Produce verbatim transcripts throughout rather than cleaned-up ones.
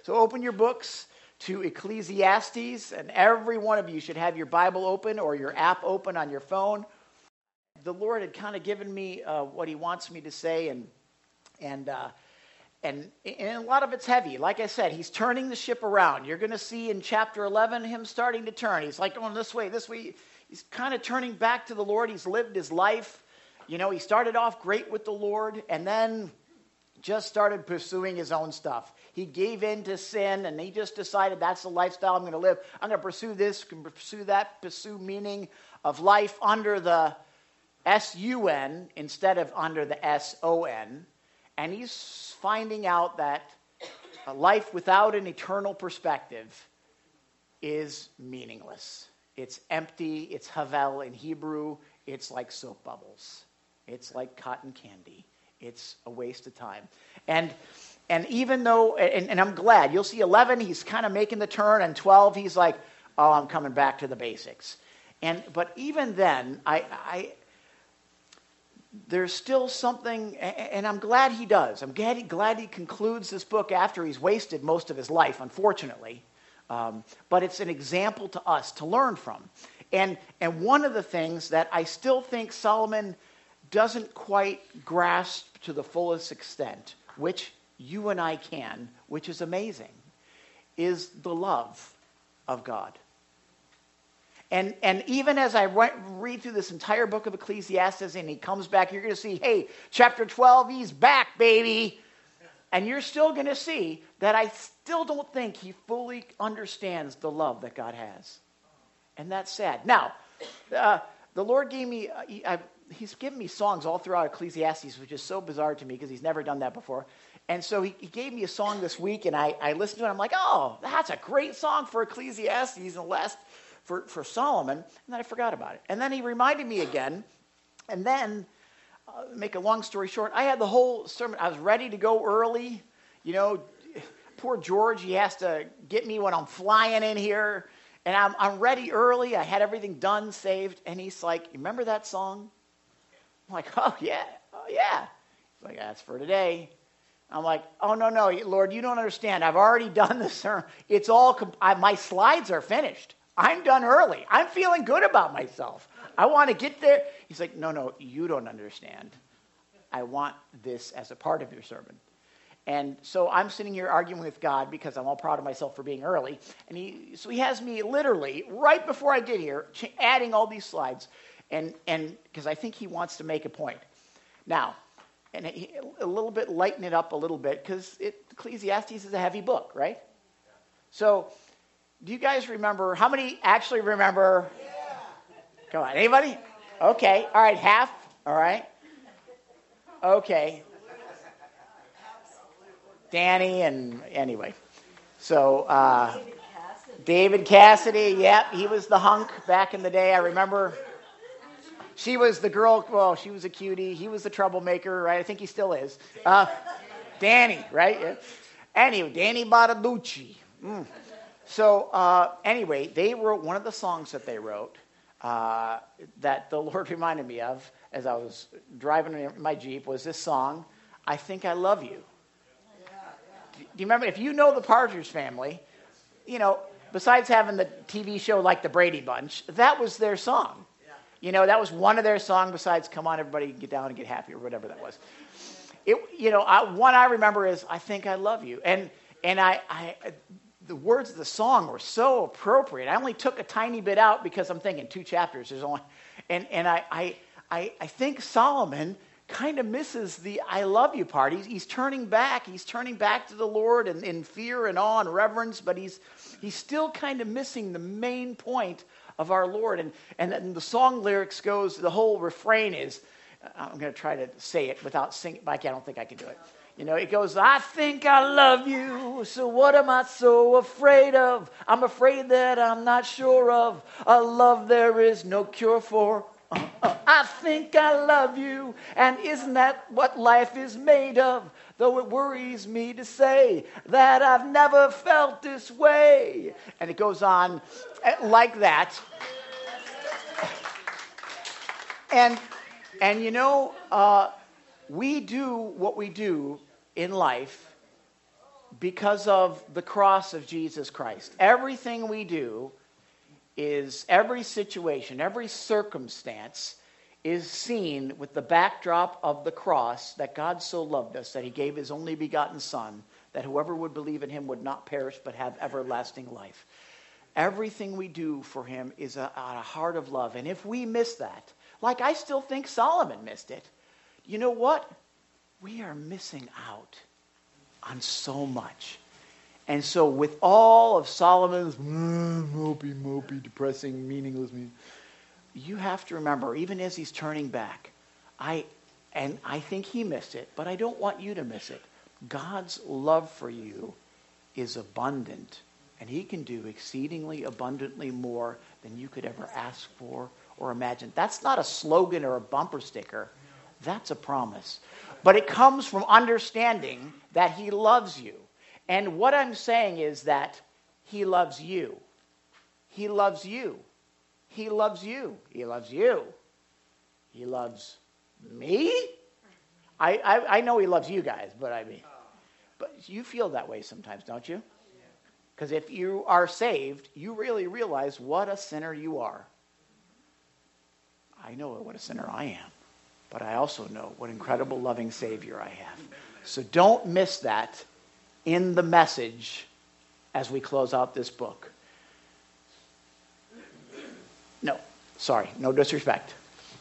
So open your books to Ecclesiastes, and every one of you should have your Bible open or your app open on your phone. The Lord had kind of given me uh, what he wants me to say, and and uh, and and a lot of it's heavy. Like I said, he's turning the ship around. You're going to see in chapter eleven him starting to turn. He's like going this way, this way. He's kind of turning back to the Lord. He's lived his life. You know, he started off great with the Lord, and then just started pursuing his own stuff. He gave in to sin, and he just decided that's the lifestyle I'm going to live. I'm going to pursue this, pursue that, pursue meaning of life under the S U N instead of under the S O N. And he's finding out that a life without an eternal perspective is meaningless. It's empty. It's havel in Hebrew. It's like soap bubbles. It's like cotton candy. It's a waste of time. And and even though, and, and I'm glad, you'll see eleven, he's kind of making the turn, and twelve, he's like, oh, I'm coming back to the basics. And but even then, I, I there's still something, and I'm glad he does. I'm glad he, glad he concludes this book after he's wasted most of his life, unfortunately. Um, but it's an example to us to learn from. And and one of the things that I still think Solomon doesn't quite grasp to the fullest extent, which you and I can, which is amazing, is the love of God. And and even as I re- read through this entire book of Ecclesiastes and he comes back, you're going to see, hey, chapter twelve, he's back, baby. And you're still going to see that I still don't think he fully understands the love that God has. And that's sad. Now, uh, the Lord gave me, uh, he, I, he's given me songs all throughout Ecclesiastes, which is so bizarre to me because he's never done that before. And so he, he gave me a song this week, and I, I listened to it. I'm like, oh, that's a great song for Ecclesiastes and the last for, for Solomon. And then I forgot about it. And then he reminded me again. And then, uh, make a long story short, I had the whole sermon. I was ready to go early. You know, poor George, he has to get me when I'm flying in here. And I'm, I'm ready early. I had everything done, saved. And he's like, you remember that song? I'm like, oh, yeah. Oh, yeah. He's like, that's for today. I'm like, oh, no, no, Lord, you don't understand. I've already done this sermon. It's all, comp- I, my slides are finished. I'm done early. I'm feeling good about myself. I want to get there. He's like, no, no, you don't understand. I want this as a part of your sermon. And so I'm sitting here arguing with God because I'm all proud of myself for being early. And he, so he has me literally, right before I get here, ch- adding all these slides. And and because I think he wants to make a point. Now, and he, a little bit, lighten it up a little bit, because Ecclesiastes is a heavy book, right? So, do you guys remember, how many actually remember? Yeah. Come on, anybody? Okay, all right, half, all right. Okay. Danny and, anyway. So, uh, David Cassidy. David Cassidy, yep, he was the hunk back in the day, I remember. She was the girl, well, she was a cutie. He was the troublemaker, right? I think he still is. Uh, Danny, right? Yeah. Anyway, Danny Bartolucci. Mm. So uh, anyway, they wrote one of the songs that they wrote uh, that the Lord reminded me of as I was driving in my Jeep was this song, I Think I Love You. Do you remember? If you know the Partridge Family, you know, besides having the T V show like The Brady Bunch, that was their song. You know, that was one of their songs besides Come On Everybody Get Down and Get Happy or whatever that was. It, you know, I, one I remember is I Think I Love You. And and I, I the words of the song were so appropriate. I only took a tiny bit out because I'm thinking two chapters. There's only, and, and I, I, I, I think Solomon kind of misses the I love you part. He's, he's turning back. He's turning back to the Lord in, in fear and awe and reverence, but he's he's still kind of missing the main point of our Lord. And, and then the song lyrics goes, the whole refrain is, I'm going to try to say it without singing, but I don't think I can do it. You know, it goes, I think I love you, so what am I so afraid of? I'm afraid that I'm not sure of a love there is no cure for. Uh, uh, I think I love you, and isn't that what life is made of? Though it worries me to say that I've never felt this way. And it goes on like that. And, and you know, uh, we do what we do in life because of the cross of Jesus Christ. Everything we do is, every situation, every circumstance is seen with the backdrop of the cross, that God so loved us that he gave his only begotten Son, that whoever would believe in him would not perish but have everlasting life. Everything we do for him is a, a heart of love. And if we miss that, like I still think Solomon missed it, you know what? We are missing out on so much. And so with all of Solomon's mm, mopey, mopey, depressing, meaningless, you have to remember, even as he's turning back, I and I think he missed it, but I don't want you to miss it. God's love for you is abundant, and he can do exceedingly abundantly more than you could ever ask for or imagine. That's not a slogan or a bumper sticker. That's a promise. But it comes from understanding that he loves you. And what I'm saying is that he loves you. He loves you. He loves you. He loves you. He loves me? I, I, I know he loves you guys, but I mean, but you feel that way sometimes, don't you? Because if you are saved, you really realize what a sinner you are. I know what a sinner I am, but I also know what incredible loving Savior I have. So don't miss that in the message as we close out this book. No, sorry, no disrespect.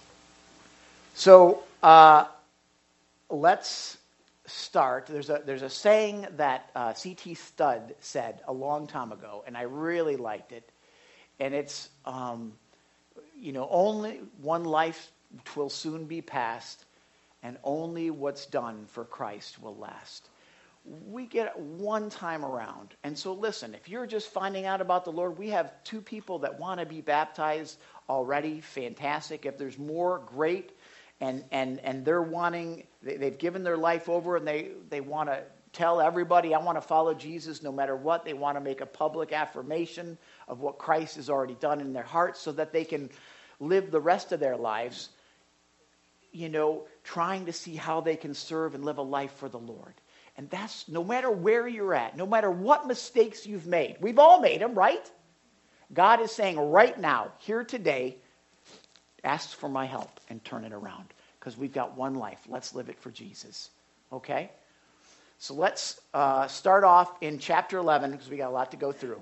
So uh, let's start. There's a there's a saying that uh, C T Studd said a long time ago, and I really liked it. And it's, um, you know, only one life will soon be past, and only what's done for Christ will last. We get it one time around. And so listen, if you're just finding out about the Lord, we have two people that want to be baptized already. Fantastic. If there's more, great. And and and they're wanting, they, they've given their life over, and they, they want to tell everybody, I want to follow Jesus no matter what. They want to make a public affirmation of what Christ has already done in their hearts so that they can live the rest of their lives, you know, trying to see how they can serve and live a life for the Lord. And that's no matter where you're at, no matter what mistakes you've made. We've all made them, right? God is saying right now, here today, ask for my help and turn it around. Because we've got one life. Let's live it for Jesus. Okay? So let's uh, start off in chapter eleven, because we got a lot to go through.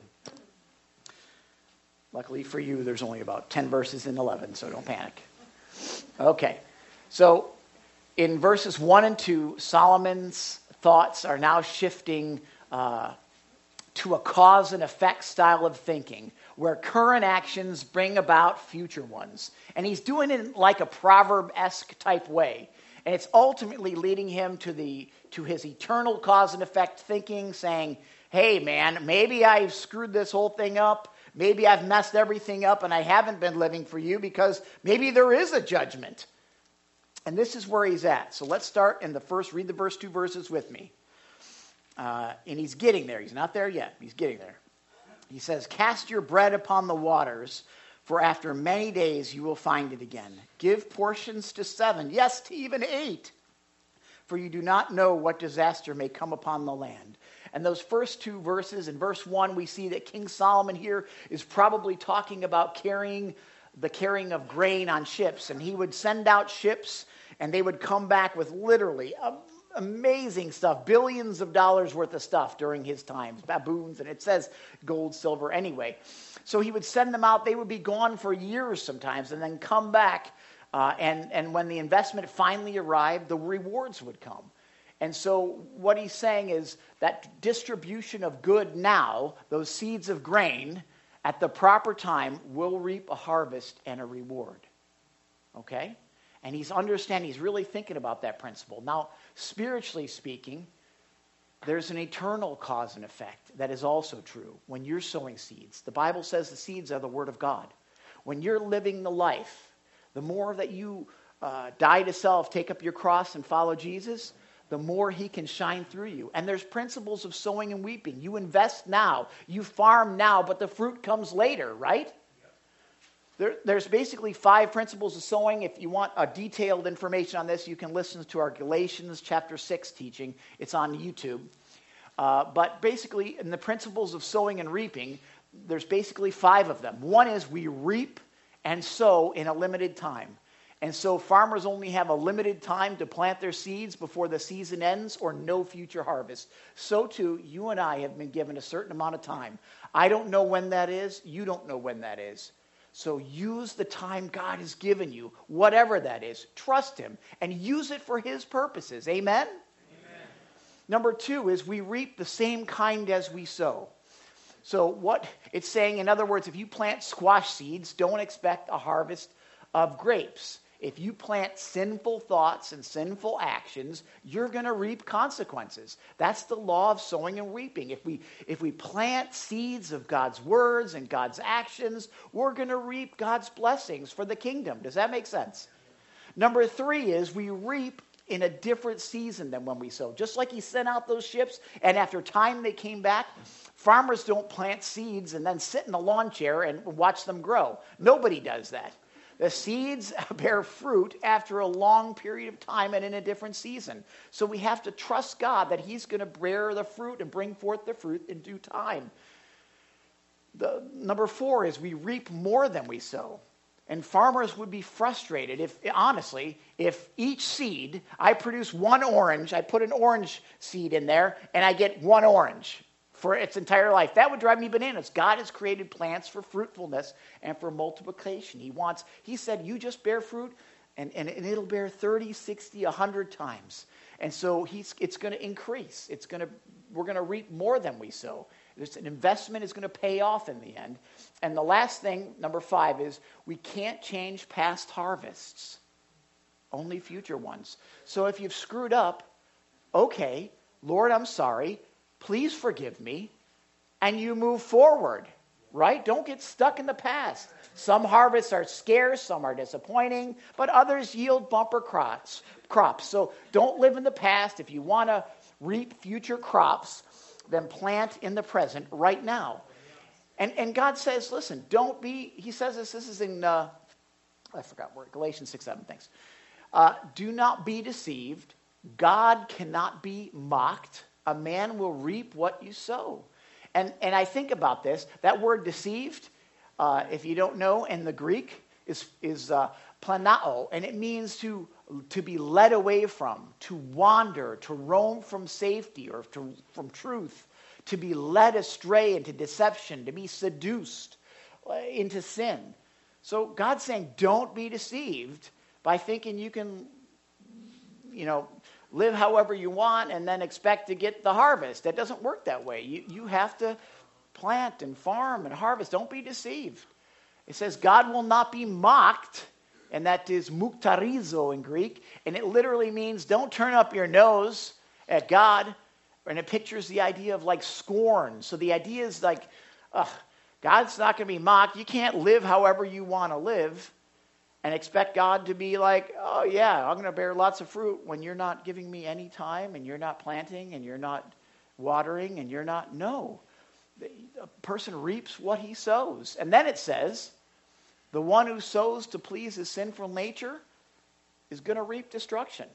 Luckily for you, there's only about ten verses in eleven, so don't panic. Okay. So in verses one and two, Solomon's thoughts are now shifting uh, to a cause and effect style of thinking, where current actions bring about future ones. And he's doing it like a proverb-esque type way. And it's ultimately leading him to the to his eternal cause and effect thinking, saying, hey, man, maybe I've screwed this whole thing up. Maybe I've messed everything up and I haven't been living for you, because maybe there is a judgment. And this is where he's at. So let's start in the first, read the first two verses with me. Uh, and he's getting there. He's not there yet. He's getting there. He says, cast your bread upon the waters, for after many days you will find it again. Give portions to seven, yes, to even eight. For you do not know what disaster may come upon the land. And those first two verses, in verse one, we see that King Solomon here is probably talking about carrying the carrying of grain on ships. And he would send out ships, and they would come back with literally amazing stuff, billions of dollars worth of stuff during his times, baboons, and it says gold, silver anyway. So he would send them out. They would be gone for years sometimes and then come back. Uh, and, and when the investment finally arrived, the rewards would come. And so what he's saying is that distribution of good now, those seeds of grain, at the proper time will reap a harvest and a reward. Okay? And he's understanding, he's really thinking about that principle. Now, spiritually speaking, there's an eternal cause and effect that is also true when you're sowing seeds. The Bible says the seeds are the Word of God. When you're living the life, the more that you uh, die to self, take up your cross and follow Jesus, the more he can shine through you. And there's principles of sowing and reaping. You invest now, you farm now, but the fruit comes later, right? There, there's basically five principles of sowing. If you want a detailed information on this, you can listen to our Galatians chapter six teaching. It's on YouTube. Uh, but basically, in the principles of sowing and reaping, there's basically five of them. One is we reap and sow in a limited time. And so farmers only have a limited time to plant their seeds before the season ends or no future harvest. So too, you and I have been given a certain amount of time. I don't know when that is. You don't know when that is. So use the time God has given you, whatever that is. Trust him and use it for his purposes. Amen? Amen. Number two is we reap the same kind as we sow. So what it's saying, in other words, if you plant squash seeds, don't expect a harvest of grapes. If you plant sinful thoughts and sinful actions, you're going to reap consequences. That's the law of sowing and reaping. If we if we plant seeds of God's words and God's actions, we're going to reap God's blessings for the kingdom. Does that make sense? Number three is we reap in a different season than when we sow. Just like he sent out those ships, and after time they came back. Farmers don't plant seeds and then sit in a lawn chair and watch them grow. Nobody does that. The seeds bear fruit after a long period of time and in a different season. So we have to trust God that he's going to bear the fruit and bring forth the fruit in due time. The, number four is we reap more than we sow. And farmers would be frustrated if, honestly, if each seed, I produce one orange, I put an orange seed in there, and I get one orange for its entire life. That would drive me bananas. God has created plants for fruitfulness and for multiplication. He wants, he said, you just bear fruit, and, and, and it'll bear thirty, sixty, one hundred times. And so he's, it's going to increase. It's going to, we're going to reap more than we sow. There's an investment is going to pay off in the end. And the last thing, number five, is we can't change past harvests, only future ones. So if you've screwed up, okay, Lord, I'm sorry. Please forgive me. And you move forward, right? Don't get stuck in the past. Some harvests are scarce, some are disappointing, but others yield bumper crops. crops. So don't live in the past. If you want to reap future crops, then plant in the present right now. And and God says, listen, don't be, he says this, this is in, uh, I forgot where, Galatians six, seven, thanks. Uh, do not be deceived. God cannot be mocked. A man will reap what you sow. And and I think about this, that word deceived, uh, if you don't know, in the Greek is, is uh, planao, and it means to to be led away from, to wander, to roam from safety or to, from truth, to be led astray into deception, to be seduced into sin. So God's saying, don't be deceived by thinking you can, you know, live however you want and then expect to get the harvest. That doesn't work that way. You, you have to plant and farm and harvest. Don't be deceived. It says God will not be mocked. And that is muktarizo in Greek. And it literally means don't turn up your nose at God. And it pictures the idea of like scorn. So the idea is like, ugh, God's not going to be mocked. You can't live however you want to live and expect God to be like, oh yeah, I'm going to bear lots of fruit when you're not giving me any time and you're not planting and you're not watering and you're not, no. A person reaps what he sows. And then it says, the one who sows to please his sinful nature is going to reap destruction.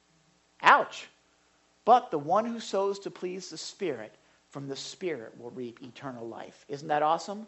Ouch. But the one who sows to please the Spirit, from the Spirit will reap eternal life. Isn't that awesome?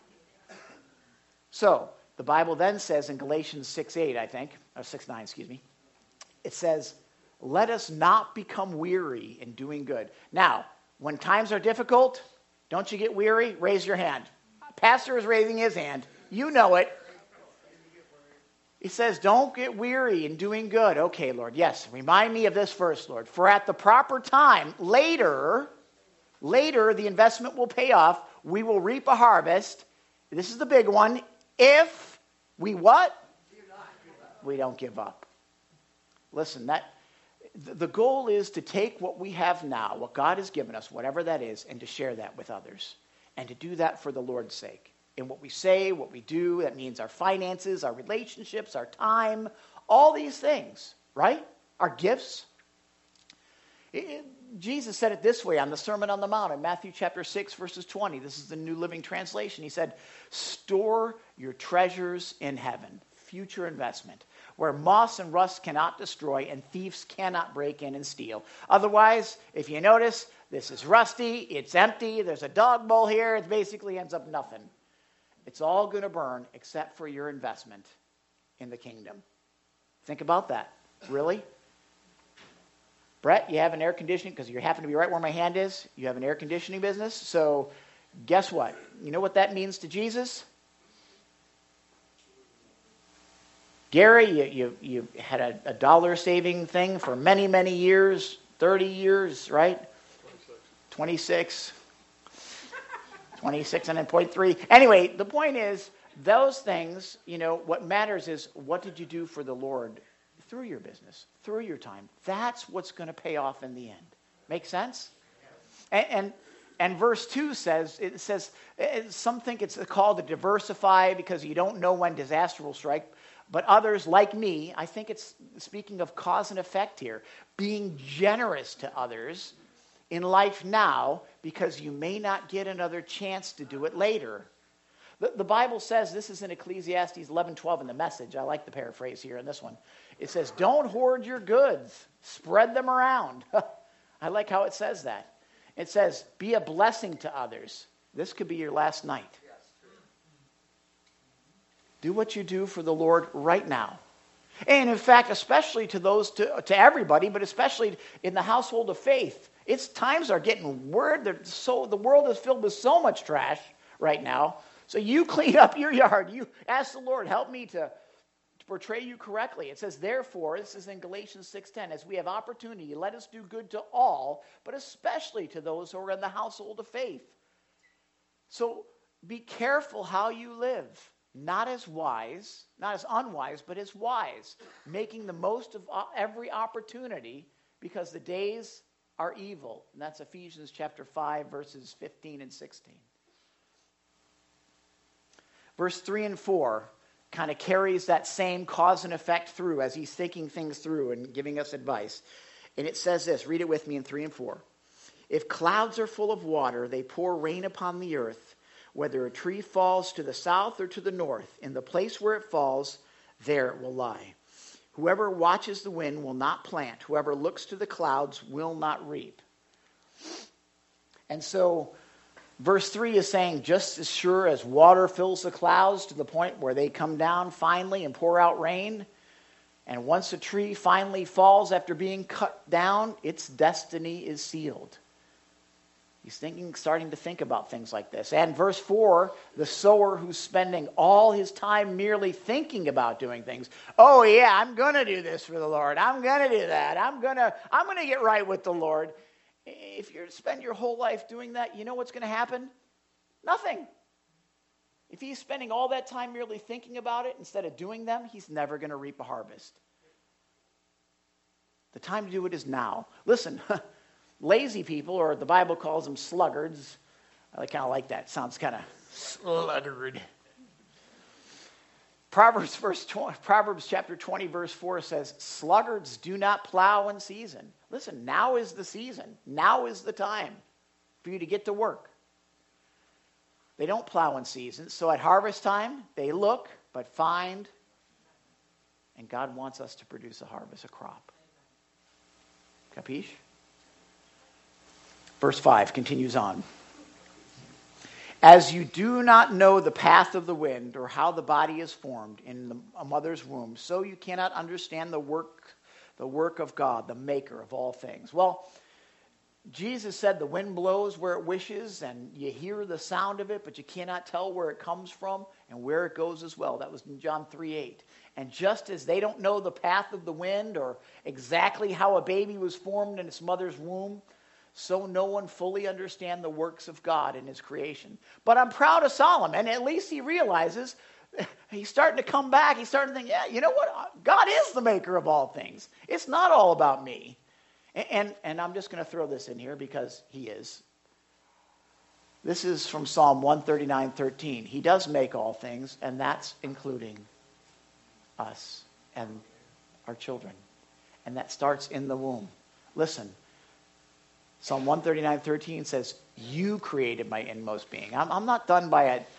So, the Bible then says in Galatians six eight, I think, or six nine, excuse me, it says, let us not become weary in doing good. Now, when times are difficult, don't you get weary? Raise your hand. Pastor is raising his hand. You know it. He says, don't get weary in doing good. Okay, Lord, yes, remind me of this verse, Lord. For at the proper time, later, later the investment will pay off. We will reap a harvest. This is the big one. If we what? We don't give up. Listen, that the goal is to take what we have now, what God has given us, whatever that is, and to share that with others. And to do that for the Lord's sake. In what we say, what we do, that means our finances, our relationships, our time, all these things, right? Our gifts. It, it, Jesus said it this way on the Sermon on the Mount in Matthew chapter six, verses twenty. This is the New Living Translation. He said, store your treasures in heaven, future investment, where moss and rust cannot destroy and thieves cannot break in and steal. Otherwise, if you notice, This is rusty. It's empty. There's a dog bowl here. It basically ends up nothing. It's all going to burn except for your investment in the kingdom. Think about that. Really? Brett, you have an air conditioning, because you happen to be right where my hand is. You have an air conditioning business. So guess what? You know what that means to Jesus? Gary, you, you, you had a, a dollar saving thing for many, many years, thirty years, right? twenty-six. twenty-six and then point three. Anyway, the point is, those things, you know, what matters is, what did you do for the Lord through your business, through your time? That's what's going to pay off in the end. Make sense? And, and and verse two says, it says, it, some think it's called to diversify because you don't know when disaster will strike. But others, like me, I think it's speaking of cause and effect here. Being generous to others in life now, because you may not get another chance to do it later. The, the Bible says, this is in Ecclesiastes eleven twelve in the Message. I like the paraphrase here in this one. It says, don't hoard your goods. Spread them around. I like how it says that. It says, be a blessing to others. This could be your last night. Do what you do for the Lord right now. And in fact, especially to those, to, to everybody, but especially in the household of faith. It's times are getting weird. So the world is filled with so much trash right now. So you clean up your yard. You ask the Lord, help me to, to portray you correctly. It says, therefore, this is in Galatians six ten, as we have opportunity, let us do good to all, but especially to those who are in the household of faith. So be careful how you live. Not as wise, not as unwise, but as wise, making the most of every opportunity, because the days are evil. And that's Ephesians chapter five, verses fifteen and sixteen. Verse three and four kind of carries that same cause and effect through as he's thinking things through and giving us advice. And it says this, read it with me in three and four. If clouds are full of water, they pour rain upon the earth. Whether a tree falls to the south or to the north, in the place where it falls, there it will lie. Whoever watches the wind will not plant. Whoever looks to the clouds will not reap. And so, verse three is saying, just as sure as water fills the clouds to the point where they come down finally and pour out rain, and once a tree finally falls after being cut down, its destiny is sealed. He's thinking, starting to think about things like this. And verse four, the sower who's spending all his time merely thinking about doing things. Oh yeah, I'm going to do this for the Lord. I'm going to do that. I'm going to I'm going to get right with the Lord. If you spend your whole life doing that, you know what's going to happen? Nothing. If he's spending all that time merely thinking about it instead of doing them, he's never going to reap a harvest. The time to do it is now. Listen, lazy people, or the Bible calls them sluggards. I kind of like that. Sounds kind of sluggard. Proverbs, verse twenty, Proverbs chapter twenty, verse four says, sluggards do not plow in season. Listen, now is the season. Now is the time for you to get to work. They don't plow in season. So at harvest time, they look, but find. And God wants us to produce a harvest, a crop. Capiche? Verse five continues on. As you do not know the path of the wind or how the body is formed in the, a mother's womb, so you cannot understand the work, the work of God, the maker of all things. Well, Jesus said the wind blows where it wishes, and you hear the sound of it, but you cannot tell where it comes from and where it goes as well. That was in John three eight. And just as they don't know the path of the wind or exactly how a baby was formed in its mother's womb, so no one fully understands the works of God in his creation. But I'm proud of Solomon. At least he realizes he's starting to come back. He's starting to think, yeah, you know what? God is the maker of all things. It's not all about me. And, and, and I'm just going to throw this in here because he is. This is from Psalm one thirty-nine thirteen. He does make all things, and that's including us and our children. And that starts in the womb. Listen. Psalm one thirty-nine thirteen says, you created my inmost being. I'm, I'm not done by a,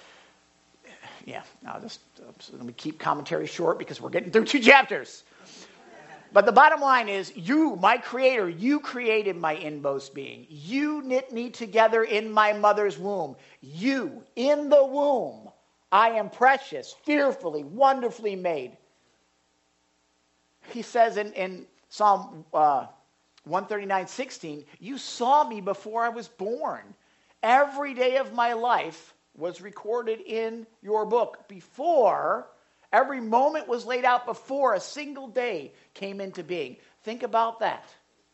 yeah, I'll just, let me keep commentary short because we're getting through two chapters. But the bottom line is, you, my creator, you created my inmost being. You knit me together in my mother's womb. You, in the womb, I am precious, fearfully, wonderfully made. He says in, in Psalm uh, one thirty-nine, sixteen, you saw me before I was born. Every day of my life was recorded in your book. Before, every moment was laid out before a single day came into being. Think about that.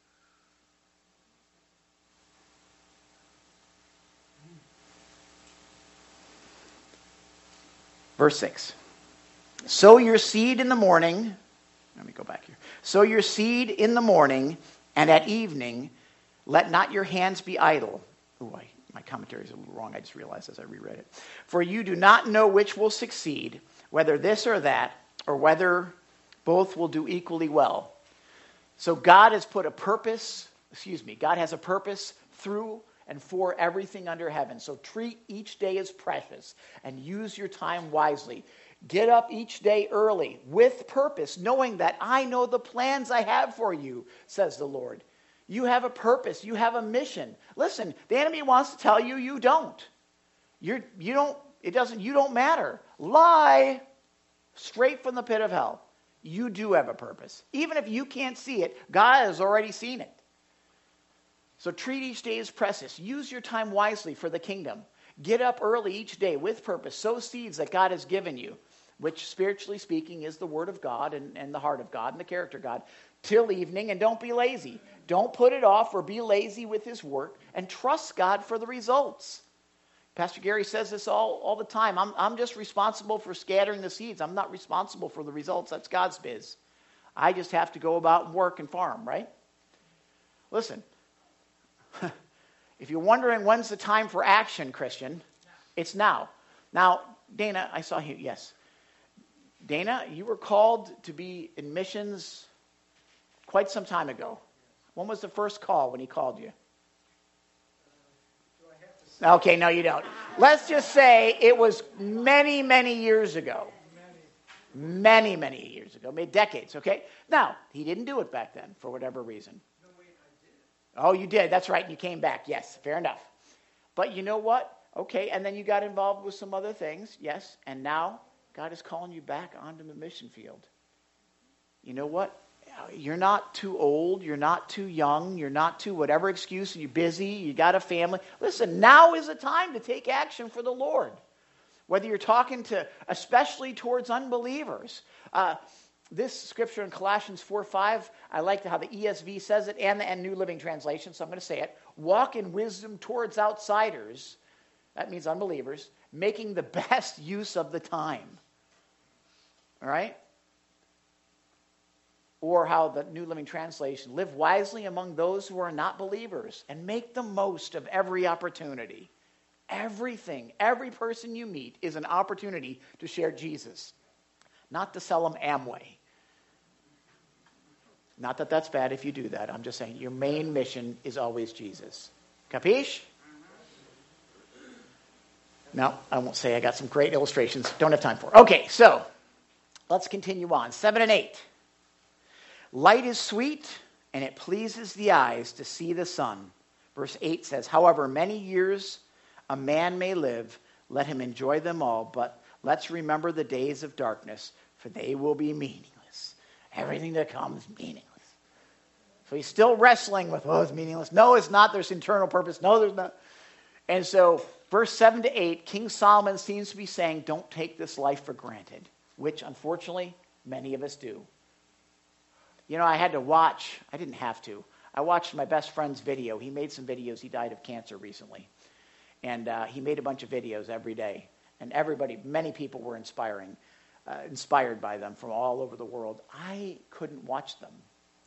Verse six. Sow your seed in the morning. Let me go back here. Sow your seed in the morning, and at evening, let not your hands be idle. Ooh, I, my commentary is a little wrong. I just realized as I reread it. For you do not know which will succeed, whether this or that, or whether both will do equally well. So God has put a purpose, excuse me, God has a purpose through and for everything under heaven. So treat each day as precious and use your time wisely. Get up each day early with purpose, knowing that I know the plans I have for you, says the Lord. You have a purpose. You have a mission. Listen, the enemy wants to tell you you don't. You're, you don't, it doesn't, you don't matter. Lie straight from the pit of hell. You do have a purpose. Even if you can't see it, God has already seen it. So treat each day as precious. Use your time wisely for the kingdom. Get up early each day with purpose. Sow seeds that God has given you, which spiritually speaking is the word of God and, and the heart of God and the character of God, till evening, and don't be lazy. Don't put it off or be lazy with his work, and trust God for the results. Pastor Gary says this all, all the time. I'm, I'm just responsible for scattering the seeds. I'm not responsible for the results. That's God's biz. I just have to go about and work and farm, right? Listen, if you're wondering when's the time for action, Christian, it's now. Now, Dana, I saw you, yes. Dana, you were called to be in missions quite some time ago. When was the first call when he called you? Okay, no, you don't. Let's just say it was many, many years ago. Many, many years ago. Maybe decades, okay? Now, he didn't do it back then for whatever reason. Oh, you did. That's right. You came back. Yes, fair enough. But you know what? Okay, and then you got involved with some other things. Yes, and now God is calling you back onto the mission field. You know what? You're not too old. You're not too young. You're not too whatever excuse. You're busy. You got a family. Listen, now is the time to take action for the Lord. Whether you're talking to, especially towards unbelievers. Uh, this scripture in Colossians four five, I like how the E S V says it and the and New Living Translation, so I'm going to say it. Walk in wisdom towards outsiders. That means unbelievers. Making the best use of the time. All right? Or how the New Living Translation, live wisely among those who are not believers and make the most of every opportunity. Everything, every person you meet is an opportunity to share Jesus. Not to sell them Amway. Not that that's bad if you do that. I'm just saying your main mission is always Jesus. Capiche? No, I won't say. I got some great illustrations. Don't have time for it. Okay, so let's continue on. Seven and eight. Light is sweet, and it pleases the eyes to see the sun. Verse eight says, however many years a man may live, let him enjoy them all, but let's remember the days of darkness, for they will be meaningless. Everything that comes meaningless. So he's still wrestling with, oh, it's meaningless. No, it's not. There's internal purpose. No, there's not. And so verse seven to eight, King Solomon seems to be saying, don't take this life for granted, which unfortunately many of us do. You know, I had to watch, I didn't have to. I watched my best friend's video. He made some videos. He died of cancer recently. And uh, he made a bunch of videos every day. And everybody, many people were inspiring, uh, inspired by them from all over the world. I couldn't watch them.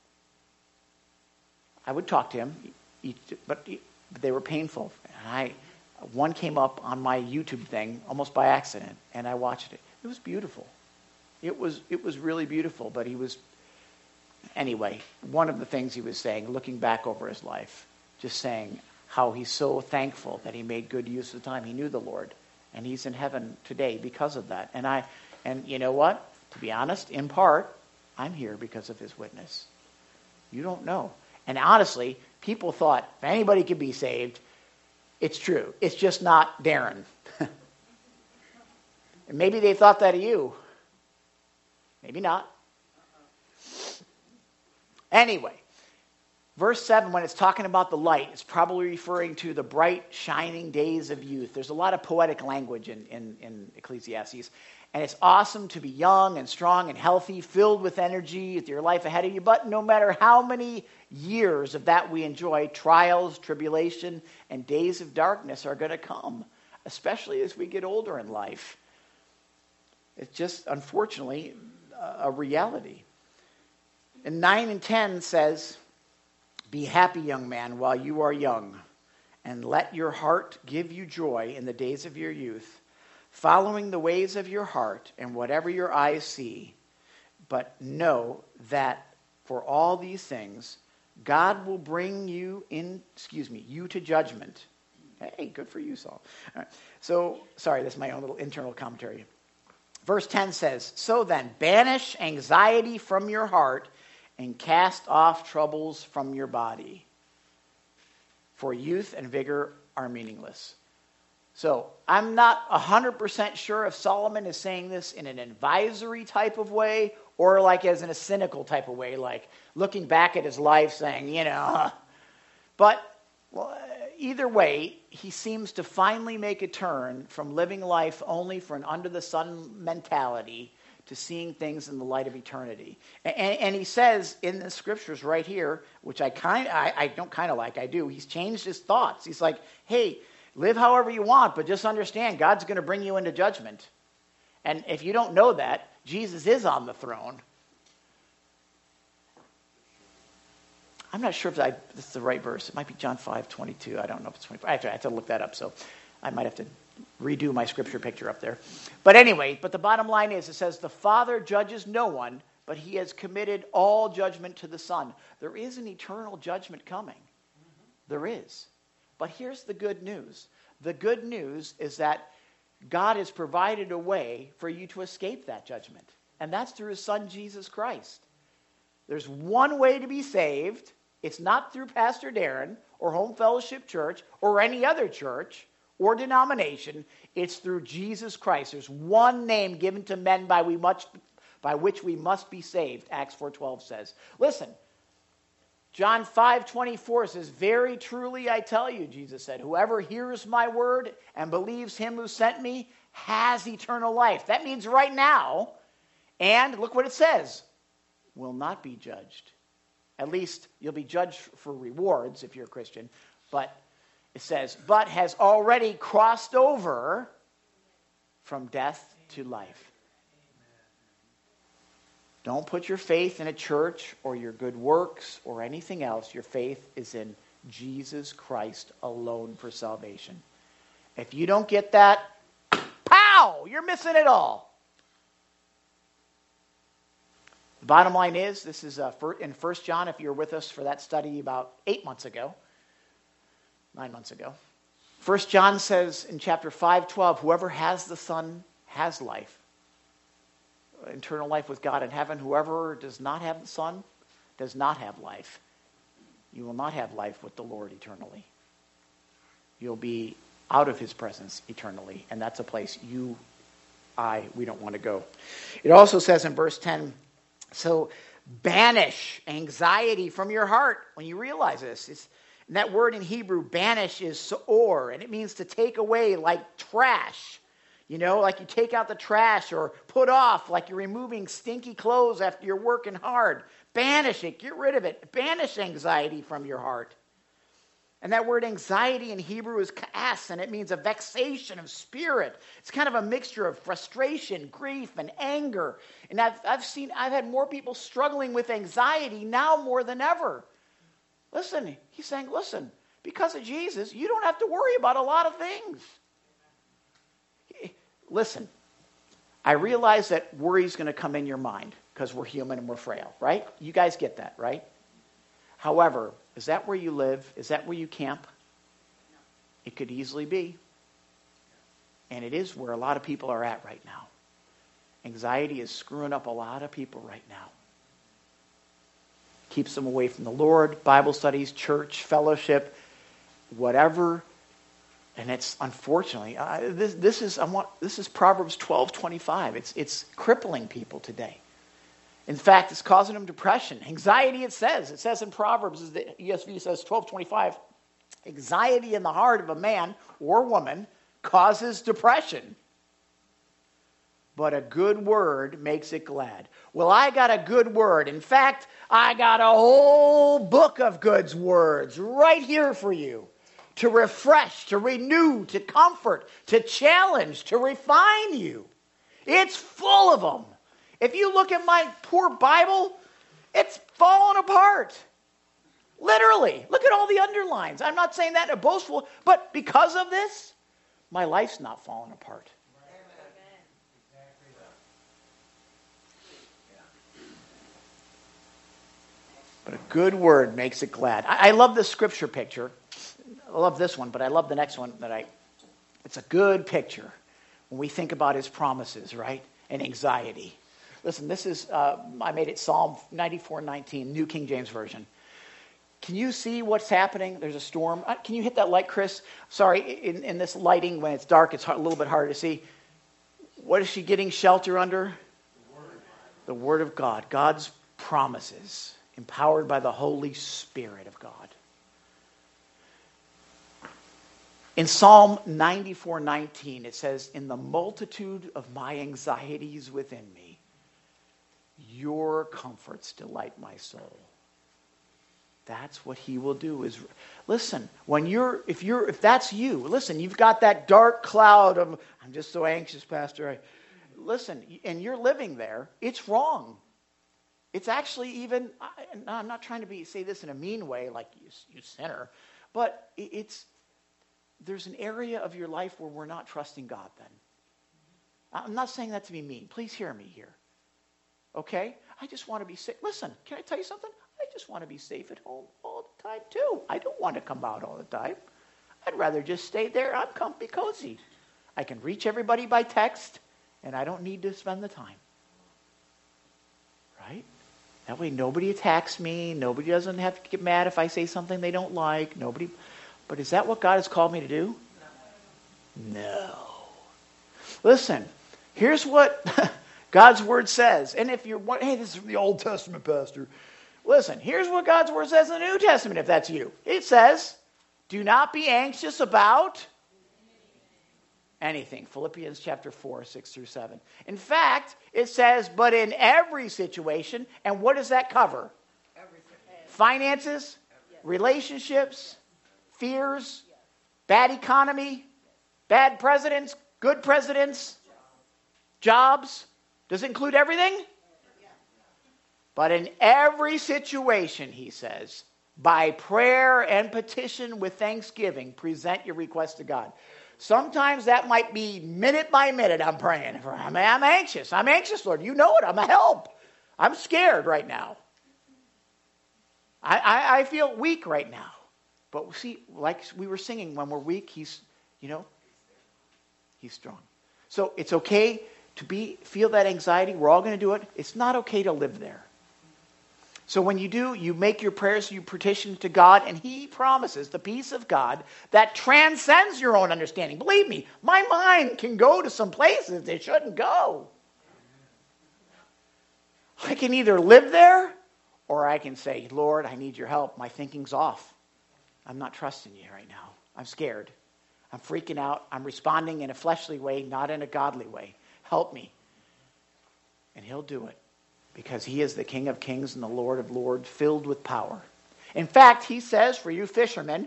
I would talk to him, he, but, he, but they were painful. And I, one came up on my YouTube thing almost by accident, and I watched it. It was beautiful. It was it was really beautiful, but he was, anyway, one of the things he was saying, looking back over his life, just saying how he's so thankful that he made good use of the time. He knew the Lord, and he's in heaven today because of that. And I, and you know what? To be honest, in part, I'm here because of his witness. You don't know. And honestly, people thought if anybody could be saved, it's true. It's just not Darren. And maybe they thought that of you. Maybe not. Anyway, verse seven, when it's talking about the light, it's probably referring to the bright, shining days of youth. There's a lot of poetic language in, in, in Ecclesiastes. And it's awesome to be young and strong and healthy, filled with energy, with your life ahead of you. But no matter how many years of that we enjoy, trials, tribulation, and days of darkness are going to come, especially as we get older in life. It's just, unfortunately, a reality. And nine and ten says, be happy, young man, while you are young, and let your heart give you joy in the days of your youth, following the ways of your heart and whatever your eyes see. But know that for all these things, God will bring you in, excuse me, you to judgment. Hey, good for you, Saul. All right. So, sorry, that's my own little internal commentary. Verse ten says, so then, banish anxiety from your heart and cast off troubles from your body. For youth and vigor are meaningless. So I'm not one hundred percent sure if Solomon is saying this in an advisory type of way or like as in a cynical type of way, like looking back at his life saying, you know. But well, either way, he seems to finally make a turn from living life only for an under-the-sun mentality to seeing things in the light of eternity. And, and he says in the scriptures right here, which I kind I, I don't kind of like, I do, he's changed his thoughts. He's like, hey, live however you want, but just understand God's going to bring you into judgment. And if you don't know that, Jesus is on the throne. I'm not sure if I, this is the right verse. It might be John five twenty-two. I don't know if it's twenty-five. Actually, I have to look that up, so I might have to redo my scripture picture up there. But anyway, but the bottom line is, it says, the Father judges no one, but he has committed all judgment to the Son. There is an eternal judgment coming. There is. But here's the good news. The good news is that God has provided a way for you to escape that judgment. And that's through his Son, Jesus Christ. There's one way to be saved. It's not through Pastor Darren or Home Fellowship Church or any other church or denomination. It's through Jesus Christ. There's one name given to men by, we much, by which we must be saved, Acts four twelve says. Listen, John five twenty-four says, very truly I tell you, Jesus said, whoever hears my word and believes him who sent me has eternal life. That means right now. And look what it says, will not be judged. At least you'll be judged for rewards if you're a Christian. But it says, but has already crossed over from death to life. Don't put your faith in a church or your good works or anything else. Your faith is in Jesus Christ alone for salvation. If you don't get that, pow, you're missing it all. The bottom line is, this is uh, in First John, if you were with us for that study about eight months ago, nine months ago. First John says in chapter five twelve, whoever has the Son has life. Eternal life with God in heaven. Whoever does not have the Son does not have life. You will not have life with the Lord eternally. You'll be out of his presence eternally. And that's a place you, I, we don't want to go. It also says in verse ten, so banish anxiety from your heart when you realize this. It's, and that word in Hebrew, banish, is seor, and it means to take away like trash. You know, like you take out the trash, or put off like you're removing stinky clothes after you're working hard. Banish it. Get rid of it. Banish anxiety from your heart. And that word anxiety in Hebrew is ka'as, and it means a vexation of spirit. It's kind of a mixture of frustration, grief, and anger. And I've, I've seen, I've had more people struggling with anxiety now more than ever. Listen, he's saying, listen, because of Jesus, you don't have to worry about a lot of things. Listen, I realize that worry is going to come in your mind because we're human and we're frail, right? You guys get that, right? However, is that where you live? Is that where you camp? No. It could easily be. And it is where a lot of people are at right now. Anxiety is screwing up a lot of people right now. keeps them away from the Lord, Bible studies, church, fellowship, whatever. And it's unfortunately, uh, this, this is I want this is Proverbs twelve twenty-five. It's it's crippling people today. In fact, it's causing them depression, anxiety. It says it says in Proverbs, as the E S V says, twelve twenty-five. Anxiety in the heart of a man or woman causes depression, but a good word makes it glad. Well, I got a good word. In fact, I got a whole book of good words right here for you. To refresh, to renew, to comfort, to challenge, to refine you. It's full of them. If you look at my poor Bible, it's falling apart. Literally. Look at all the underlines. I'm not saying that in a boastful, but because of this, my life's not falling apart. But a good word makes it glad. I, I love this scripture picture. I love this one, but I love the next one that I, it's a good picture when we think about his promises, right? And anxiety. Listen, this is, uh, I made it Psalm ninety-four nineteen, New King James Version. Can you see what's happening? There's a storm. Uh, can you hit that light, Chris? Sorry, in, in this lighting, when it's dark, it's hard, a little bit harder to see. What is she getting shelter under? The Word, the Word of God. God's promises, empowered by the Holy Spirit of God. In Psalm ninety-four nineteen, it says, in the multitude of my anxieties within me, your comforts delight my soul. That's what he will do. Is listen, when you're, if you're, if that's you, listen, you've got that dark cloud of, I'm just so anxious, Pastor. I, listen, and you're living there, it's wrong. It's actually even, I, I'm not trying to be say this in a mean way, like you, you sinner, but it's, there's an area of your life where we're not trusting God then. I'm not saying that to be mean. Please hear me here. Okay? I just want to be safe. Listen, can I tell you something? I just want to be safe at home all the time too. I don't want to come out all the time. I'd rather just stay there. I'm comfy, cozy. I can reach everybody by text, and I don't need to spend the time. Right? That way nobody attacks me. Nobody doesn't have to get mad if I say something they don't like. Nobody... But is that what God has called me to do? No. Listen, here's what God's Word says. And if you're, hey, this is from the Old Testament, Pastor. Listen, here's what God's Word says in the New Testament, if that's you. It says, do not be anxious about anything. Philippians chapter four, six through seven. In fact, it says, but in every situation, and what does that cover? Everything. Finances, relationships, fears, bad economy, bad presidents, good presidents, jobs. Does it include everything? But in every situation, he says, by prayer and petition with thanksgiving, present your request to God. Sometimes that might be minute by minute I'm praying. I'm, I'm anxious. I'm anxious, Lord. You know it. I'm a help. I'm scared right now. I, I, I feel weak right now. But see, like we were singing, when we're weak, he's, you know, he's strong. So it's okay to be feel that anxiety. We're all going to do it. It's not okay to live there. So when you do, you make your prayers, you petition to God, and he promises the peace of God that transcends your own understanding. Believe me, my mind can go to some places it shouldn't go. I can either live there, or I can say, Lord, I need your help. My thinking's off. I'm not trusting you right now. I'm scared. I'm freaking out. I'm responding in a fleshly way, not in a godly way. Help me. And he'll do it because he is the King of Kings and the Lord of Lords, filled with power. In fact, he says, for you fishermen,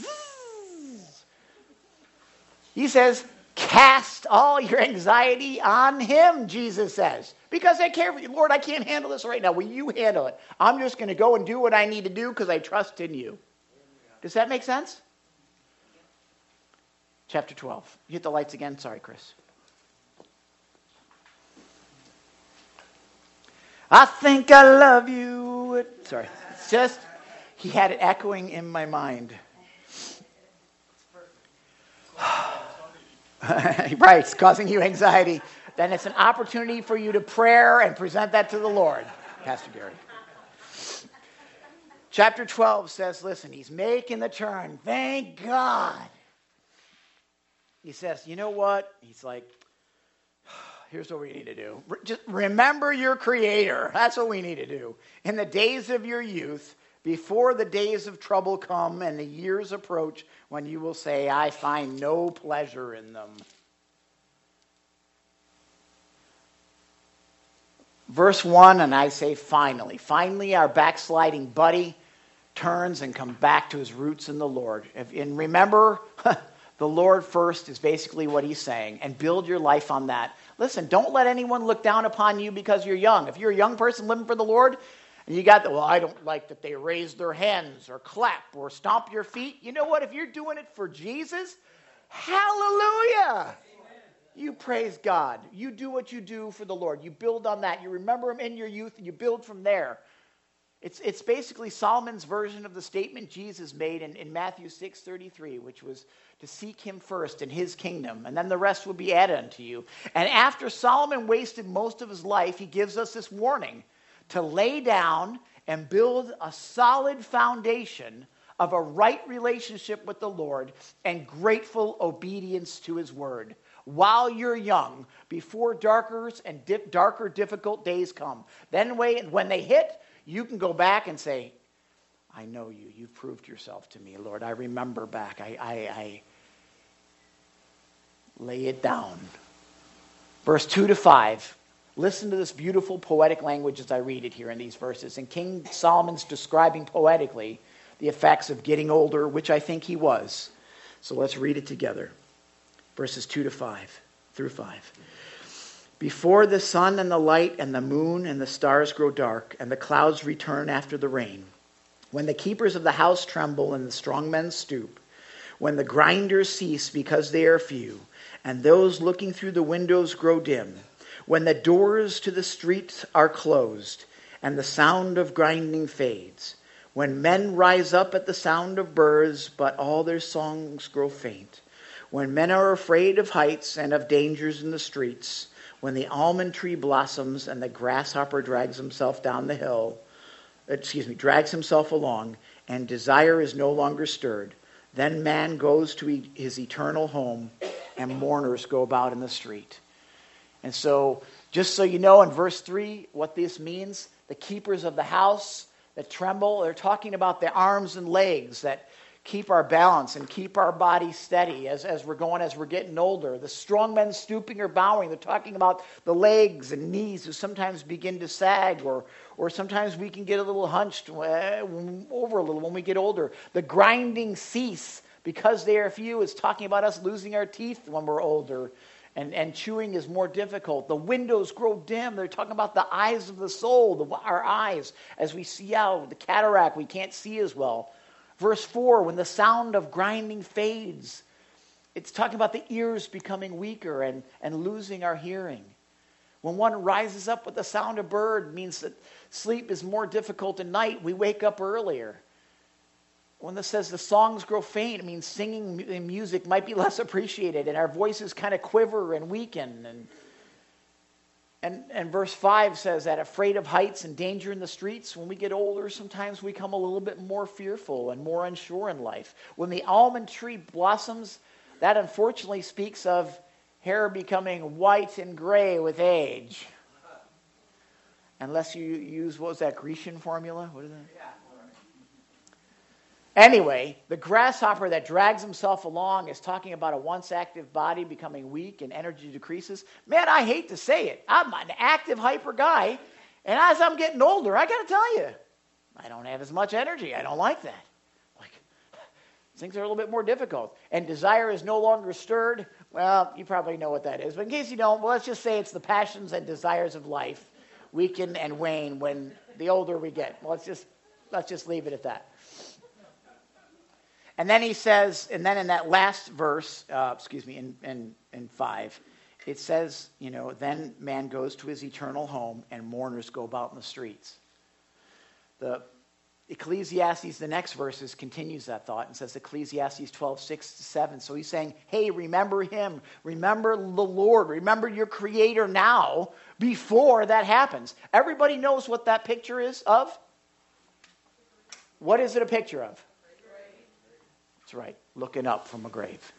he says, cast all your anxiety on him, Jesus says. Because I care for you. Lord, I can't handle this right now. Will you handle it? I'm just going to go and do what I need to do because I trust in you. Does that make sense? Chapter twelve. You hit the lights again? Sorry, Chris. I think I love you. Sorry. It's just, he had it echoing in my mind. Right, it's causing you anxiety. Then it's an opportunity for you to pray and present that to the Lord, Pastor Gary. Chapter twelve says, listen, he's making the turn. Thank God. He says, you know what? He's like, here's what we need to do. Just remember your Creator. That's what we need to do. In the days of your youth, before the days of trouble come and the years approach, when you will say, I find no pleasure in them. Verse one, and I say finally. Finally, our backsliding buddy turns and comes back to his roots in the Lord. If, and remember, the Lord first is basically what he's saying. And build your life on that. Listen, don't let anyone look down upon you because you're young. If you're a young person living for the Lord, and you got the, well, I don't like that they raise their hands or clap or stomp your feet. You know what? If you're doing it for Jesus, hallelujah. You praise God. You do what you do for the Lord. You build on that. You remember him in your youth and you build from there. It's it's basically Solomon's version of the statement Jesus made in, in Matthew six thirty-three, which was to seek him first in his kingdom, and then the rest will be added unto you. And after Solomon wasted most of his life, he gives us this warning to lay down and build a solid foundation of a right relationship with the Lord and grateful obedience to his word while you're young, before darker and di- darker, difficult days come. Then when they hit, you can go back and say, I know you. You've proved yourself to me, Lord. I remember back. I, I, I lay it down. Verse two to five. Listen to this beautiful poetic language as I read it here in these verses. And King Solomon's describing poetically the effects of getting older, which I think he was. So let's read it together. Verses two to five through five. Before the sun and the light and the moon and the stars grow dark and the clouds return after the rain, when the keepers of the house tremble and the strong men stoop, when the grinders cease because they are few, and those looking through the windows grow dim, when the doors to the streets are closed and the sound of grinding fades, when men rise up at the sound of birds but all their songs grow faint, when men are afraid of heights and of dangers in the streets, when the almond tree blossoms and the grasshopper drags himself down the hill, excuse me, drags himself along, and desire is no longer stirred, then man goes to his eternal home, and mourners go about in the street. And so, just so you know, in verse three, what this means, the keepers of the house that tremble, they're talking about the arms and legs that keep our balance and keep our body steady as, as we're going, as we're getting older. The strong men stooping or bowing, they're talking about the legs and knees who sometimes begin to sag, or or sometimes we can get a little hunched uh, over a little when we get older. The grinding cease because they are few is talking about us losing our teeth when we're older, and, and chewing is more difficult. The windows grow dim. They're talking about the eyes of the soul, the, our eyes, as we see out, the cataract, we can't see as well. Verse four, when the sound of grinding fades, it's talking about the ears becoming weaker and, and losing our hearing. When one rises up with the sound of bird, means that sleep is more difficult at night. We wake up earlier. When this says the songs grow faint, it means singing and music might be less appreciated, and our voices kind of quiver and weaken. And And, and verse five says that afraid of heights and danger in the streets, when we get older, sometimes we become a little bit more fearful and more unsure in life. When the almond tree blossoms, that unfortunately speaks of hair becoming white and gray with age. Unless you use, what was that, Grecian formula? What is that? Yeah. Anyway, the grasshopper that drags himself along is talking about a once active body becoming weak and energy decreases. Man, I hate to say it. I'm an active, hyper guy. And as I'm getting older, I got to tell you, I don't have as much energy. I don't like that. Like, things are a little bit more difficult. And desire is no longer stirred. Well, you probably know what that is. But in case you don't, well, let's just say it's the passions and desires of life weaken and wane when the older we get. Well, let's just let's just leave it at that. And then he says, and then in that last verse, uh, excuse me, in, in, in five, it says, you know, then man goes to his eternal home and mourners go about in the streets. The Ecclesiastes, the next verses, continues that thought and says Ecclesiastes twelve, six to seven. So he's saying, hey, remember him. Remember the Lord. Remember your Creator now before that happens. Everybody knows what that picture is of? What is it a picture of? That's right, looking up from a grave.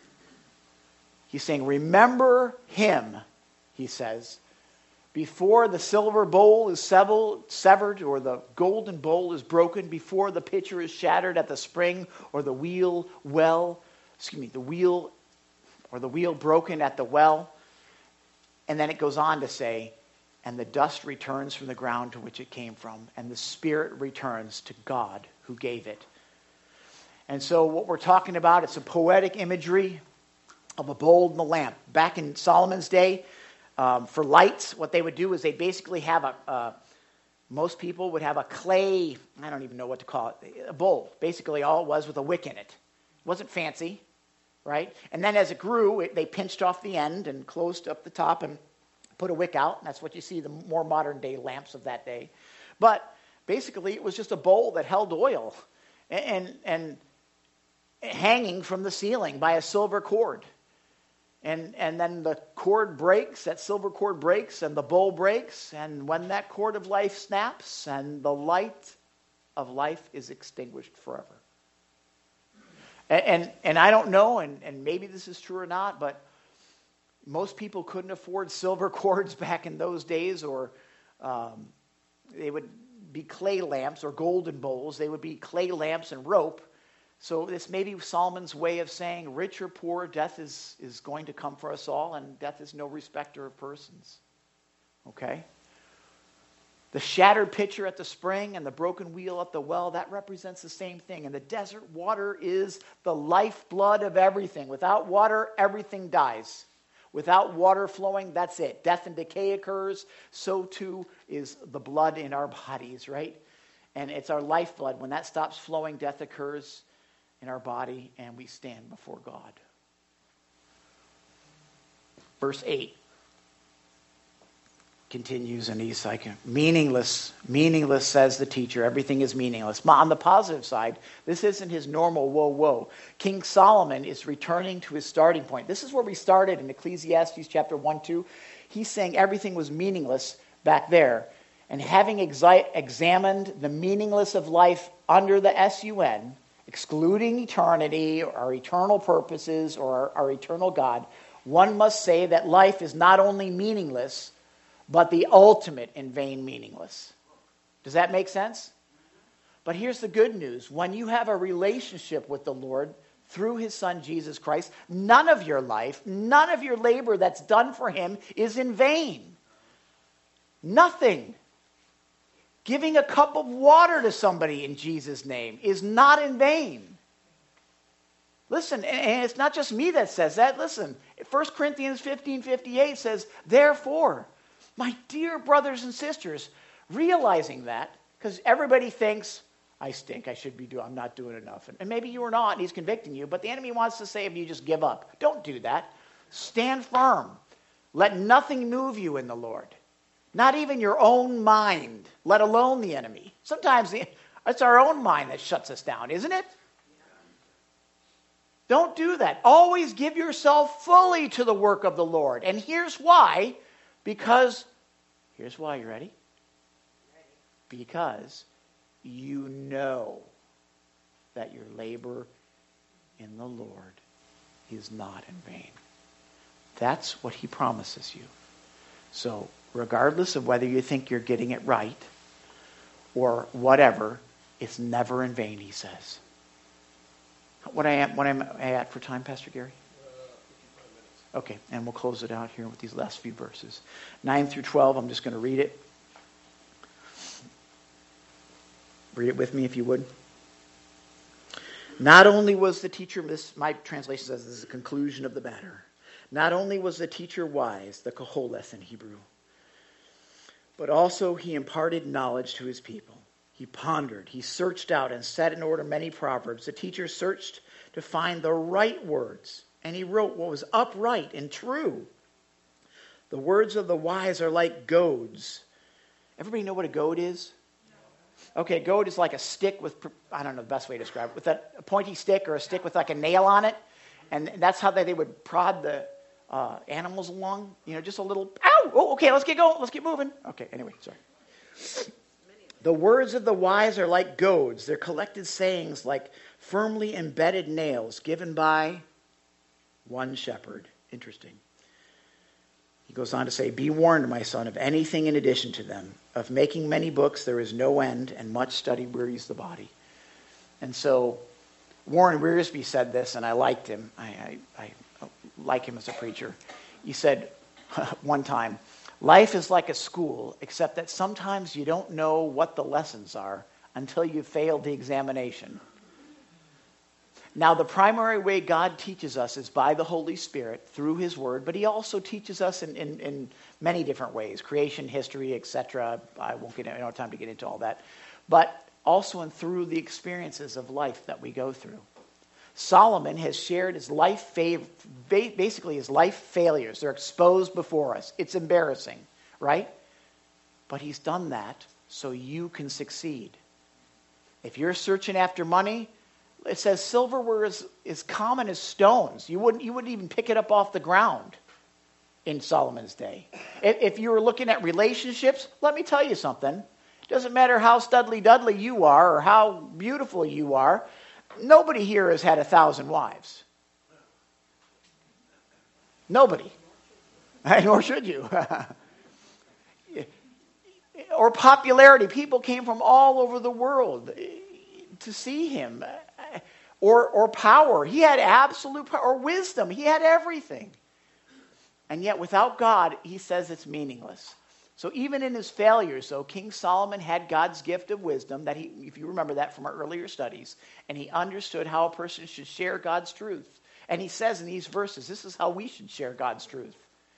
He's saying, remember him, he says, before the silver bowl is severed or the golden bowl is broken, before the pitcher is shattered at the spring or the wheel well, excuse me, the wheel or the wheel broken at the well. And then it goes on to say, and the dust returns from the ground to which it came from, and the spirit returns to God who gave it. And so what we're talking about, it's a poetic imagery of a bowl and a lamp. Back in Solomon's day, um, for lights, what they would do is they basically have a, uh, most people would have a clay, I don't even know what to call it, a bowl. Basically all it was with a wick in it. It wasn't fancy, right? And then as it grew, it, they pinched off the end and closed up the top and put a wick out. And that's what you see the more modern day lamps of that day. But basically it was just a bowl that held oil and, and, and hanging from the ceiling by a silver cord. And and then the cord breaks, that silver cord breaks, and the bowl breaks, and when that cord of life snaps, and the light of life is extinguished forever. And and, and I don't know, and, and maybe this is true or not, but most people couldn't afford silver cords back in those days, or um, they would be clay lamps or golden bowls. They would be clay lamps and rope. So this may be Solomon's way of saying, rich or poor, death is, is going to come for us all, and death is no respecter of persons. Okay? The shattered pitcher at the spring and the broken wheel at the well, that represents the same thing. And the desert water is the lifeblood of everything. Without water, everything dies. Without water flowing, that's it. Death and decay occurs. So too is the blood in our bodies, right? And it's our lifeblood. When that stops flowing, death occurs in our body, and we stand before God. Verse eight continues, and he's like, meaningless, meaningless, says the teacher. Everything is meaningless. On the positive side, this isn't his normal whoa, whoa. King Solomon is returning to his starting point. This is where we started in Ecclesiastes chapter one, two. He's saying everything was meaningless back there. And having exi- examined the meaningless of life under the S U N, excluding eternity, or our eternal purposes, or our, our eternal God, one must say that life is not only meaningless, but the ultimate in vain meaningless. Does that make sense? But here's the good news. When you have a relationship with the Lord through his Son, Jesus Christ, none of your life, none of your labor that's done for him is in vain. Nothing. Giving a cup of water to somebody in Jesus' name is not in vain. Listen, and it's not just me that says that. Listen, First Corinthians fifteen fifty-eight says, therefore, my dear brothers and sisters, realizing that, because everybody thinks, I stink, I should be doing, I'm not doing enough. And maybe you are not, and he's convicting you, but the enemy wants to say if you just give up. Don't do that. Stand firm. Let nothing move you in the Lord. Not even your own mind, let alone the enemy. Sometimes the, it's our own mind that shuts us down, isn't it? Don't do that. Always give yourself fully to the work of the Lord. And here's why. Because, here's why, you ready? Because you know that your labor in the Lord is not in vain. That's what he promises you. So, regardless of whether you think you're getting it right or whatever, it's never in vain, he says. What I am, what am I at for time, Pastor Gary? Uh, okay, and we'll close it out here with these last few verses. nine through twelve, I'm just going to read it. Read it with me if you would. Not only was the teacher, this, my translation says this is the conclusion of the matter. Not only was the teacher wise, the Koholeth in Hebrew, but also he imparted knowledge to his people. He pondered, he searched out and set in order many proverbs. The teacher searched to find the right words, and he wrote what was upright and true. The words of the wise are like goads. Everybody know what a goad is? Okay, a goad is like a stick with, I don't know the best way to describe it, with a, a pointy stick or a stick with like a nail on it. And that's how they, they would prod the uh, animals along. You know, just a little, ow, oh, okay, let's get going, let's get moving. Okay, anyway, sorry. The words of the wise are like goads, their collected sayings like firmly embedded nails given by one shepherd. Interesting. He goes on to say, be warned, my son, of anything in addition to them. Of making many books there is no end, and much study wearies the body. And so Warren Wiersbe said this, and I liked him. I, I, I like him as a preacher. He said one time, life is like a school, except that sometimes you don't know what the lessons are until you've failed the examination. Now, the primary way God teaches us is by the Holy Spirit through his word, but he also teaches us in, in, in many different ways, creation, history, et cetera. I won't get, I don't have time to get into all that. But also and through the experiences of life that we go through. Solomon has shared his life, fav- basically his life failures. They're exposed before us. It's embarrassing, right? But he's done that so you can succeed. If you're searching after money, it says silverware is, is common as stones. You wouldn't, you wouldn't even pick it up off the ground in Solomon's day. If, if you were looking at relationships, let me tell you something. It doesn't matter how studly dudley you are or how beautiful you are. Nobody here has had a thousand wives. Nobody. Nor should you. Or popularity. People came from all over the world to see him. Or, or power. He had absolute power. Or wisdom. He had everything. And yet without God, he says it's meaningless. So even in his failures, though, King Solomon had God's gift of wisdom, that he, if you remember that from our earlier studies, and he understood how a person should share God's truth. And he says in these verses, this is how we should share God's truth.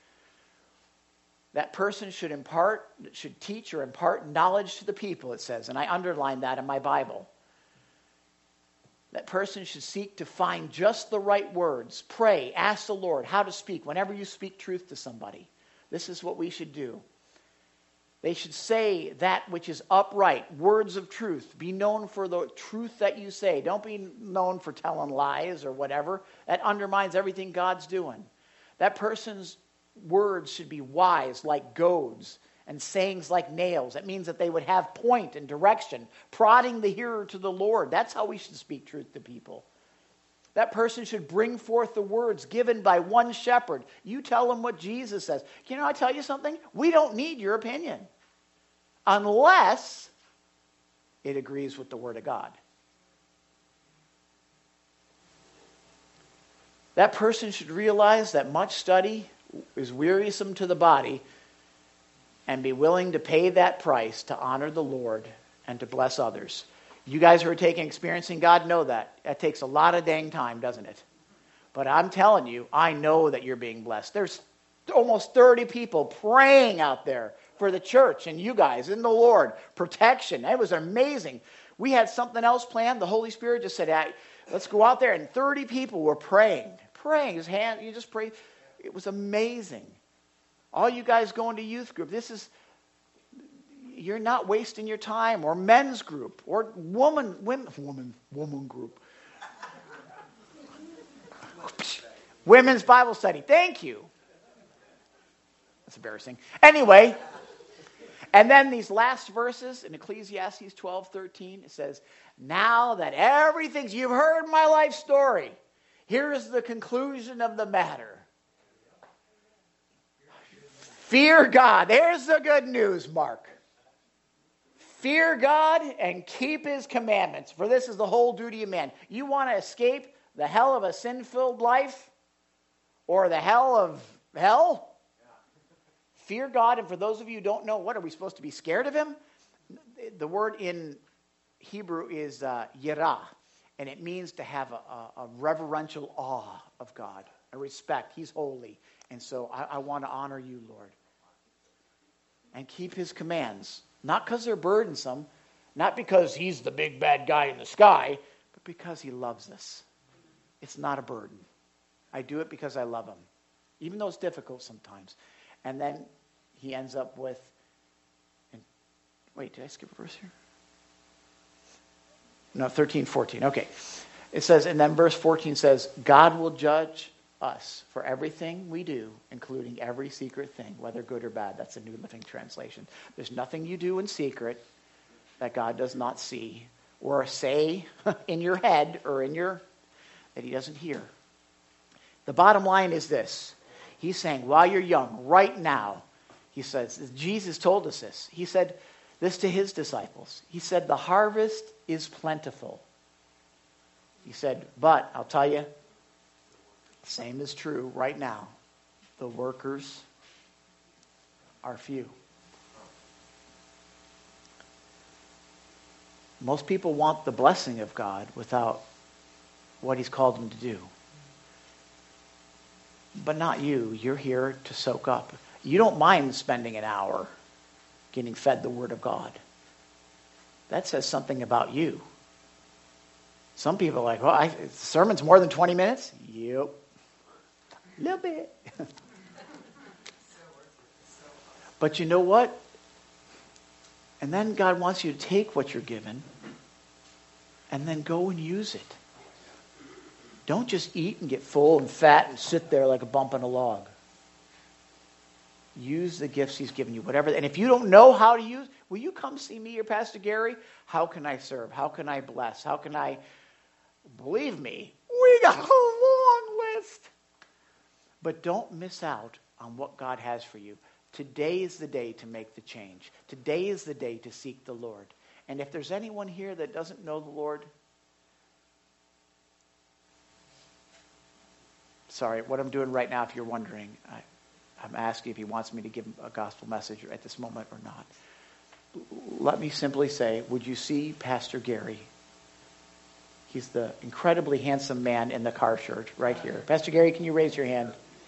That person should impart, should teach or impart knowledge to the people, it says. And I underlined that in my Bible. That person should seek to find just the right words. Pray, ask the Lord how to speak whenever you speak truth to somebody. This is what we should do. They should say that which is upright, words of truth. Be known for the truth that you say. Don't be known for telling lies or whatever. That undermines everything God's doing. That person's words should be wise like goads and sayings like nails. That means that they would have point and direction, prodding the hearer to the Lord. That's how we should speak truth to people. That person should bring forth the words given by one shepherd. You tell them what Jesus says. You know, I tell you something? We don't need your opinion. Unless it agrees with the Word of God. That person should realize that much study is wearisome to the body and be willing to pay that price to honor the Lord and to bless others. You guys who are taking Experiencing God know that. That takes a lot of dang time, doesn't it? But I'm telling you, I know that you're being blessed. There's almost thirty people praying out there for the church and you guys and the Lord. Protection. It was amazing. We had something else planned. The Holy Spirit just said, hey, let's go out there. And thirty people were praying. Praying. His hand, you just pray. It was amazing. All you guys going to youth group. This is... You're not wasting your time, or men's group, or woman, women, woman, woman group. Women's Bible study. Thank you. That's embarrassing. Anyway, and then these last verses in Ecclesiastes twelve thirteen, it says, now that everything's, you've heard my life story, here is the conclusion of the matter. Fear God. There's the good news, Mark. Fear God and keep his commandments, for this is the whole duty of man. You want to escape the hell of a sin-filled life or the hell of hell? Yeah. Fear God, and for those of you who don't know, what are we supposed to be scared of him? The word in Hebrew is uh, yirah, and it means to have a, a, a reverential awe of God, a respect. He's holy, and so I, I want to honor you, Lord, and keep his commands. Not because they're burdensome, not because he's the big bad guy in the sky, but because he loves us. It's not a burden. I do it because I love him, even though it's difficult sometimes. And then he ends up with, and wait, did I skip a verse here? No, thirteen, fourteen. Okay. It says, and then verse fourteen says, God will judge us for everything we do, including every secret thing, whether good or bad. That's the New Living Translation. There's nothing you do in secret that God does not see, or say in your head or in your, that he doesn't hear. The bottom line is this. He's saying, while you're young, right now, he says, Jesus told us this. He said this to his disciples. He said, the harvest is plentiful. He said, but I'll tell you, the same is true right now. The workers are few. Most people want the blessing of God without what he's called them to do. But not you. You're here to soak up. You don't mind spending an hour getting fed the Word of God. That says something about you. Some people are like, well, I, the sermon's more than twenty minutes? Yep. A little bit. But you know what? And then God wants you to take what you're given and then go and use it. Don't just eat and get full and fat and sit there like a bump in a log. Use the gifts he's given you, whatever. And if you don't know how to use, will you come see me or Pastor Gary? How can I serve? How can I bless? How can I, believe me, we got a long list. But don't miss out on what God has for you. Today is the day to make the change. Today is the day to seek the Lord. And if there's anyone here that doesn't know the Lord, sorry, what I'm doing right now, if you're wondering, I, I'm asking if he wants me to give him a gospel message at this moment or not. Let me simply say, would you see Pastor Gary? He's the incredibly handsome man in the car shirt right here. Pastor Gary, can you raise your hand?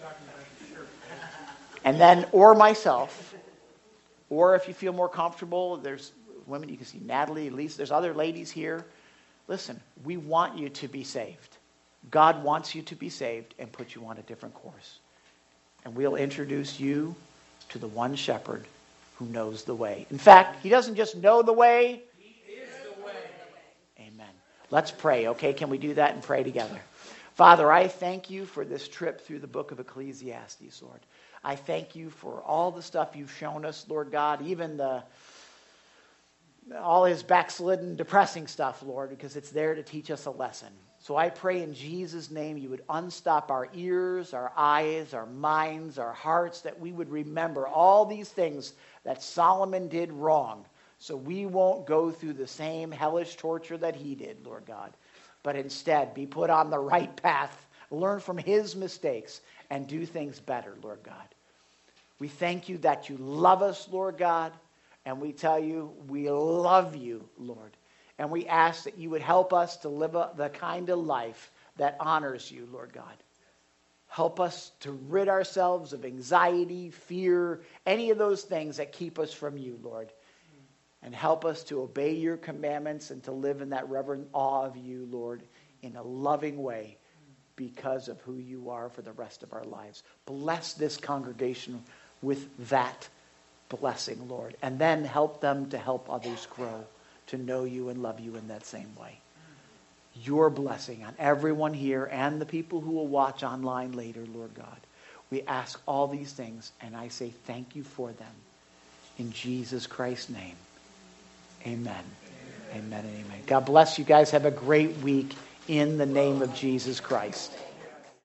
And then, or myself, or if you feel more comfortable, there's women, you can see Natalie, Lisa, there's other ladies here. Listen, we want you to be saved. God wants you to be saved and put you on a different course. And we'll introduce you to the one shepherd who knows the way. In fact, he doesn't just know the way. He is the way. Amen. Let's pray, okay? Can we do that and pray together? Father, I thank you for this trip through the book of Ecclesiastes, Lord. I thank you for all the stuff you've shown us, Lord God, even the all his backslidden, depressing stuff, Lord, because it's there to teach us a lesson. So I pray in Jesus' name you would unstop our ears, our eyes, our minds, our hearts, that we would remember all these things that Solomon did wrong, so we won't go through the same hellish torture that he did, Lord God, but instead be put on the right path, learn from his mistakes, and do things better, Lord God. We thank you that you love us, Lord God, and we tell you we love you, Lord. And we ask that you would help us to live a, the kind of life that honors you, Lord God. Help us to rid ourselves of anxiety, fear, any of those things that keep us from you, Lord. And help us to obey your commandments and to live in that reverent awe of you, Lord, in a loving way because of who you are for the rest of our lives. Bless this congregation with that blessing, Lord. And then help them to help others grow, to know you and love you in that same way. Your blessing on everyone here and the people who will watch online later, Lord God. We ask all these things, and I say thank you for them. In Jesus Christ's name, amen. Amen, amen and amen. God bless you guys. Have a great week in the name of Jesus Christ.